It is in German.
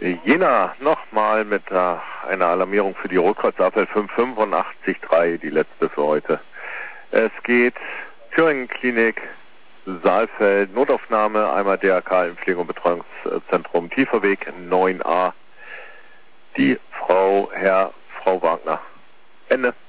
Jena nochmal mit einer Alarmierung für die Rückkreuzabfall 585.3, die letzte für heute. Es geht Thüringen Klinik, Saalfeld, Notaufnahme, einmal DRK im Pflege- und Betreuungszentrum Tieferweg 9a. Die Frau Wagner. Ende.